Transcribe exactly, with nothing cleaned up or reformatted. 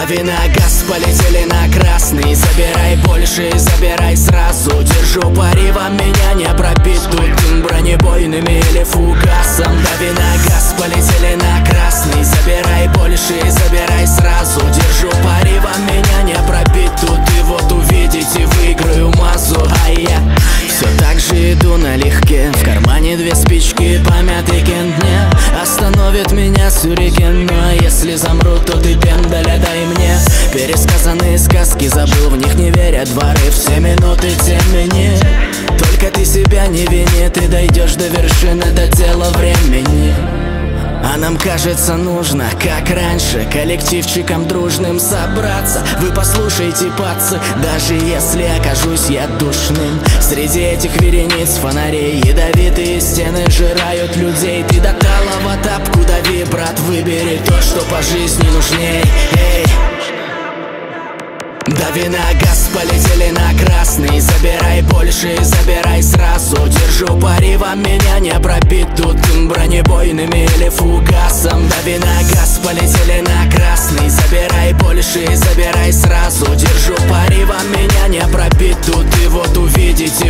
Дави на газ, полетели на красный. Забирай больше, забирай сразу. Держу пари, вам меня не пробить тут бронебойными или фугасом. Дави на газ, полетели на красный. Забирай больше, забирай сразу. Держу пари, вам меня не пробить тут. И вот увидите, выиграю массу. А я все так же иду налегке. В кармане две спички, помятый кент мне остановит меня сюрикен. Ну а если замру, то ты пендаля дай мне. Пересказанные сказки забыл, в них не верят дворы. Все минуты темени. Только ты себя не вини, ты дойдешь до вершины, до дела времени. А нам кажется нужно, как раньше, коллективчиком дружным собраться. Вы послушайте, пацы, даже если окажусь я душным. Среди этих верениц фонарей ядовитые стены жирают людей. Ты до талого тапку дави, брат, выбери то, что по жизни нужней. Эй! Дави на газ, полетели на красный. Забирай больше, забирай сразу. Держу пари, вам меня не пробить тут бронебойными или фугасом. Дави на газ, полетели на красный. Забирай больше, забирай сразу. Держу пари, вам меня не пробить тут. И вот увидите,